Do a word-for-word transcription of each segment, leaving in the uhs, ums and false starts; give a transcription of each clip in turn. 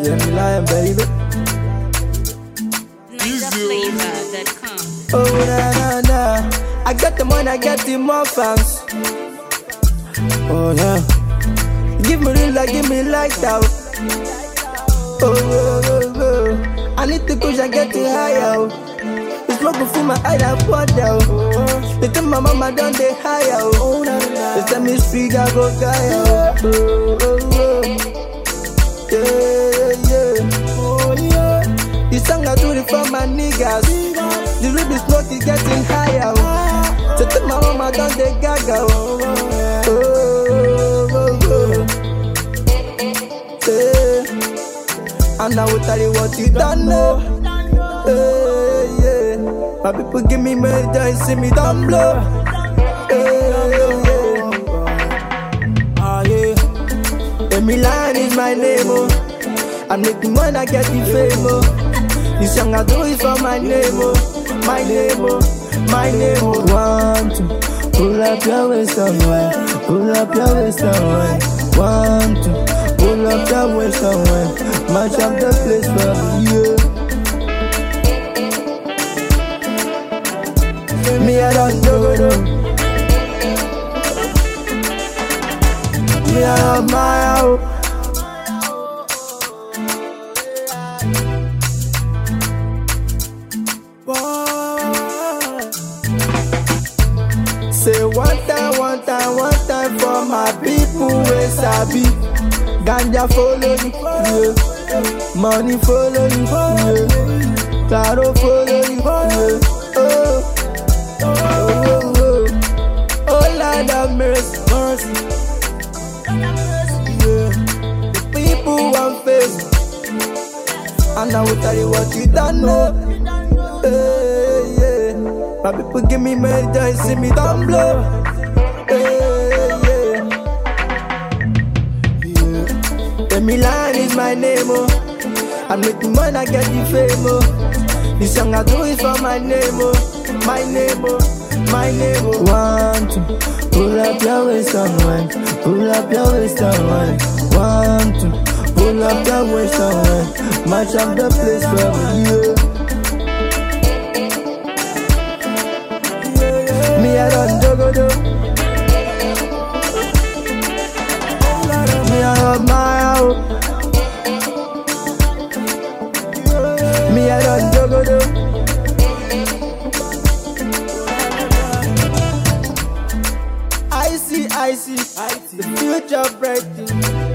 Let me lie, baby. niger flavor dot com. Oh na na na, I got the money, I got the more fans. Oh yeah, give me real, like give me like that. Oh oh oh oh, I need to push and get it higher. It's smoking for my eye that pour down. They tell my mama don't they higher. They tell me speak I go higher. Oh oh oh, yeah yeah. Oh yeah, this song I do it for my niggas. The rhythm is not getting higher. So tell my mama don't they gaga. Oh oh oh oh. Yeah. And I will tell you what you don't know. Hey, yeah. My people give me murder, see me down blow. Hey, yeah. Ah, yeah. Emilan is my name, oh. I'm making money, I get the fame, oh. This song I do is for my name, oh. My name, oh. My name, oh. One, two, pull up your waist somewhere. Pull up your waist somewhere. One, two, pull up your waist somewhere. Match up the place for me, yeah. Me I don't do it. Me I love my house. Say one time, one time, one time for my people where sabi. Ganja follow you, yeah. Money follow you, yeah. Claro follow you, yeah. Oh. Oh, oh, oh, oh, Lord have mercy, mercy. Yeah. The people want face, and I will tell you what you don't know. Hey, yeah. My people give me murder, see me down blow. Hey, yeah. Yeah. Emilan is my name, oh. I'm making money, I get the fame, oh. This song I do is for my name, oh. My name, oh, my name, oh. One, two, pull up your waist and wine. Pull up your waist and wine. One, two, pull up your waist and wine. Match up the place for me, yeah. Me I don't jogo do. Me I love my house. Me I don't jogo do. I see, I see the future brighting,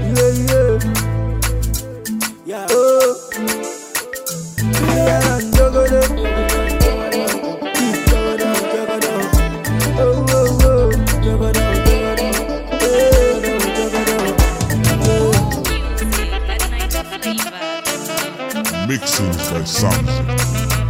yeah, yeah, yeah. Oh, yeah, jogo do, jogo do, jogo do, oh, oh, oh, jogo do, jogo do, jogo do, jogo do. Mixing by Samson.